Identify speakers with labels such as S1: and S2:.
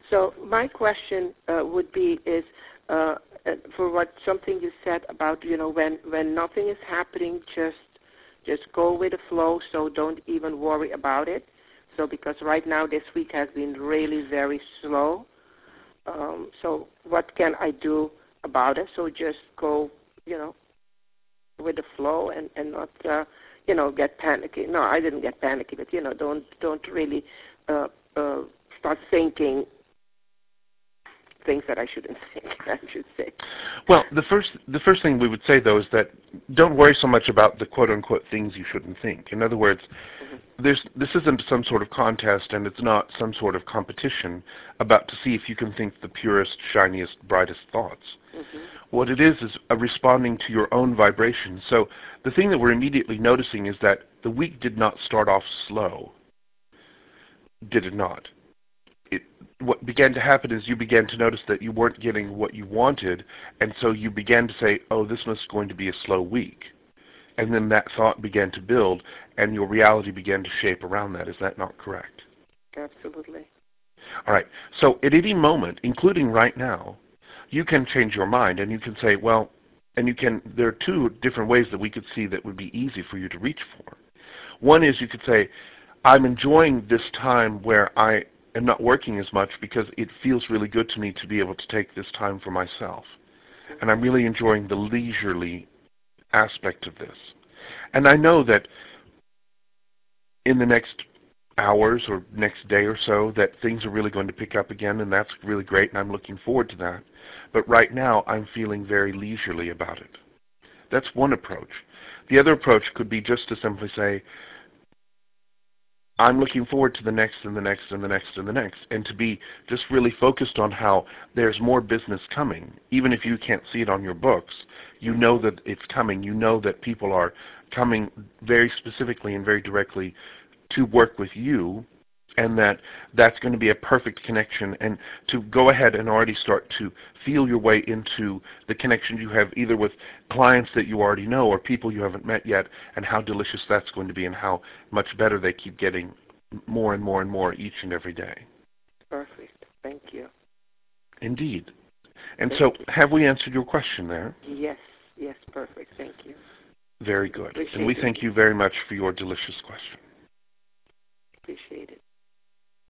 S1: So my question would be is for something you said about, when nothing is happening, just go with the flow, so don't even worry about it. So because right now this week has been really very slow. So what can I do about it? So just go, with the flow and not, get panicky. No, I didn't get panicky, but, don't really start thinking things that I shouldn't think, I should say.
S2: Well, the first thing we would say, though, is that don't worry so much about the quote-unquote things you shouldn't think. In other words, this isn't some sort of contest, and it's not some sort of competition about to see if you can think the purest, shiniest, brightest thoughts. What it is responding to your own vibration. So the thing that we're immediately noticing is that the week did not start off slow. Did it not? What began to happen is you began to notice that you weren't getting what you wanted, and so you began to say, oh, this must going to be a slow week. And then that thought began to build, and your reality began to shape around that. Is that not correct?
S1: Absolutely.
S2: All right. So at any moment, including right now, you can change your mind, and you can say, well, there are two different ways that we could see that would be easy for you to reach for. One is you could say, I'm enjoying this time where I am not working as much because it feels really good to me to be able to take this time for myself. And I'm really enjoying the leisurely aspect of this. And I know that in the next hours or next day or so that things are really going to pick up again, and that's really great, and I'm looking forward to that. But right now I'm feeling very leisurely about it. That's one approach. The other approach could be just to simply say, I'm looking forward to the next and the next and the next and the next, and to be just really focused on how there's more business coming. Even if you can't see it on your books, you know that it's coming. You know that people are coming very specifically and very directly to work with you, and that's going to be a perfect connection, and to go ahead and already start to feel your way into the connections you have either with clients that you already know or people you haven't met yet, and how delicious that's going to be and how much better they keep getting more and more and more each and every day.
S1: Perfect. Thank you.
S2: Indeed. And so have we answered your question there?
S1: Yes, perfect. Thank you.
S2: Very good.
S1: Appreciate
S2: and we
S1: it.
S2: thank you very much for your delicious question.
S1: Appreciate it.